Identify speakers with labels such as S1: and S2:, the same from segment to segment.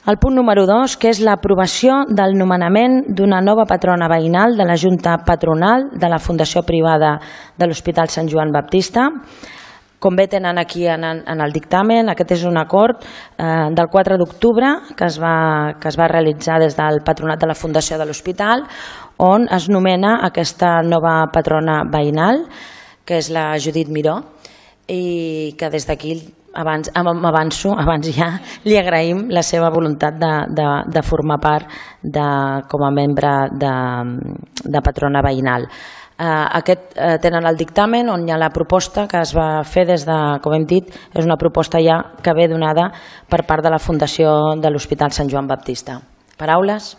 S1: El punt número 2, que és l'aprovació del nomenament d'una nova patrona veïnal de la Junta Patronal de la Fundació Privada de l'Hospital Sant Joan Baptista. Com bé tenen aquí en el dictamen, aquest és un acord del 4 d'octubre que es va realitzar des del Patronat de la Fundació de l'Hospital, on es nomena aquesta nova patrona veïnal, que és la Judit Miró, i que des d'aquí abans ja li agraïm la seva voluntat de formar part com a membre de patrona veïnal. Aquest tenen el dictamen on hi ha la proposta que es va fer des de, com hem dit, és una proposta ja que ve donada per part de la Fundació de l'Hospital Sant Joan Baptista. Paraules?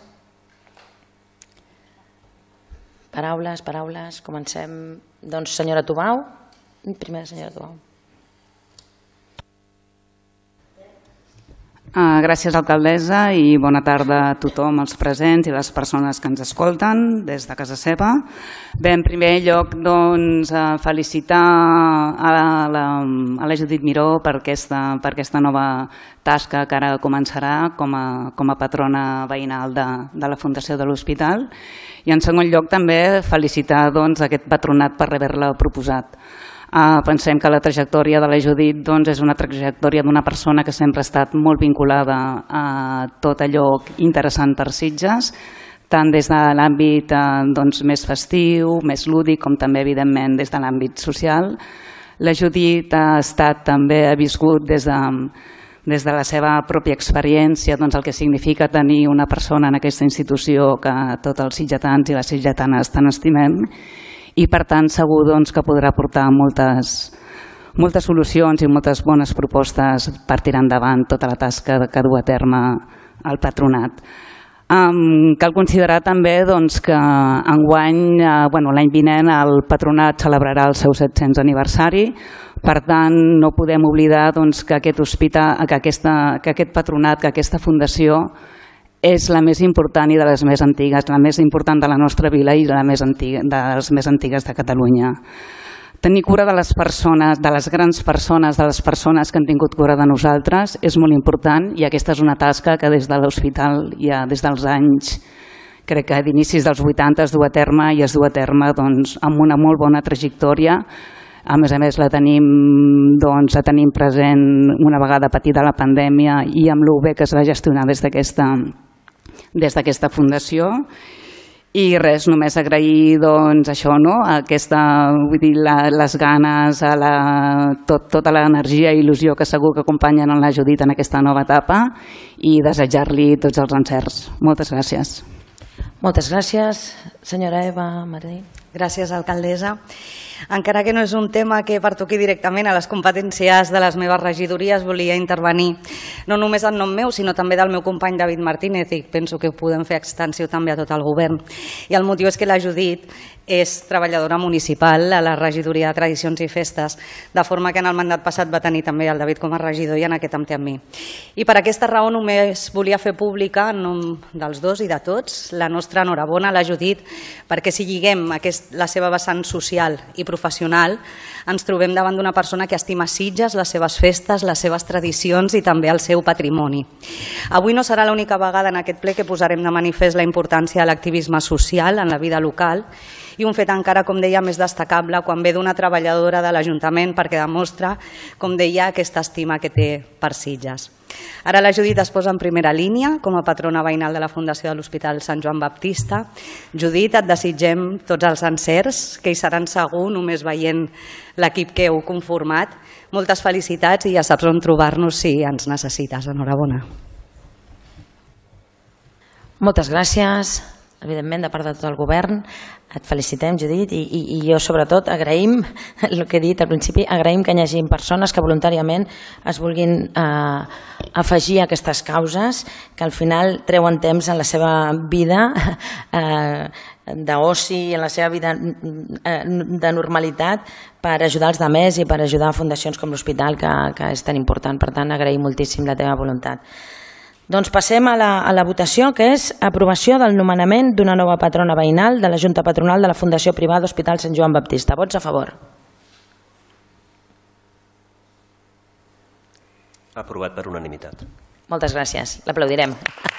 S1: Paraules. Comencem, doncs, senyora Tubau. Primera, senyora Tubau.
S2: Gràcies, alcaldessa, i bona tarda a tothom, els presents i les persones que ens escolten des de casa seva. Bé, en primer lloc, felicitar a la Judit Miró per aquesta nova tasca que ara començarà com a patrona veïnal de la Fundació de l'Hospital. I en segon lloc també felicitar aquest patronat per haver-la proposat. Pensem que la trajectòria de la Judit és una trajectòria d'una persona que sempre ha estat molt vinculada a tot allò interessant per Sitges, tant des de l'àmbit més festiu, més lúdic, com també, evidentment, des de l'àmbit social. La Judit ha viscut des de la seva pròpia experiència el que significa tenir una persona en aquesta institució que tots els sitgetans i les sitgetanes tan estimem, i per tant segur que podrà portar moltes solucions i moltes bones propostes per tirar endavant tota la tasca que du a terme el patronat. Cal considerar també que enguany, l'any vinent, el patronat celebrarà el seu 700 aniversari. Per tant, no podem oblidar que aquest patronat, que aquesta fundació és la més important i de les més antigues, la més important de la nostra vila i de les més antigues de Catalunya. Tenir cura de les persones, de les grans persones, de les persones que han tingut cura de nosaltres és molt important, i aquesta és una tasca que des de l'hospital, ja des dels anys, crec que d'inicis dels 80 es du a terme, i es du a terme amb una molt bona trajectòria. A més, la tenim present una vegada patida la pandèmia i amb el bé que es va gestionar des d'aquesta fundació. I res, només agrair les ganes, tota l'energia i il·lusió que segur que acompanyen la Judit en aquesta nova etapa, i desitjar-li tots els encerts. Moltes gràcies.
S1: Moltes gràcies. Senyora Eva Martí.
S3: Gràcies, alcaldessa. Encara que no és un tema que pertoqui directament a les competències de les meves regidories, volia intervenir no només en nom meu, sinó també del meu company David Martínez, i penso que ho podem fer extensiu també a tot el govern. I el motiu és que la Judit és treballadora municipal a la regidoria de Tradicions i Festes, de forma que en el mandat passat va tenir també el David com a regidor i en aquest em té amb mi. I per aquesta raó només volia fer pública, en nom dels dos i de tots, la nostra enhorabona a la Judit, perquè si lliguem la seva vessant social i professional, ens trobem davant d'una persona que estima Sitges, les seves festes, les seves tradicions i també el seu patrimoni. Avui no serà l'única vegada en aquest ple que posarem de manifest la importància de l'activisme social en la vida local, i un fet encara, com deia, més destacable quan ve d'una treballadora de l'Ajuntament, perquè demostra, com deia, aquesta estima que té per Sitges. Ara la Judit es posa en primera línia com a patrona veïnal de la Fundació de l'Hospital Sant Joan Baptista. Judit, et desitgem tots els encerts, que hi seran segur només veient l'equip que heu conformat. Moltes felicitats i ja saps on trobar-nos si ens necessites. Enhorabona.
S1: Moltes gràcies. Evidentment, de part de tot el govern, et felicitem, Judit, i jo sobretot agraïm, el que he dit al principi, agraïm que hi hagi persones que voluntàriament es vulguin afegir a aquestes causes, que al final treuen temps en la seva vida d'oci, en la seva vida de normalitat, per ajudar els altres i per ajudar fundacions com l'Hospital, que és tan important. Per tant, agraïm moltíssim la teva voluntat. Doncs passem a la votació, que és aprovació del nomenament d'una nova patrona veïnal de la Junta Patronal de la Fundació Privada Hospital Sant Joan Baptista. Vots a favor?
S4: Aprovat per unanimitat.
S1: Moltes gràcies. L'aplaudirem.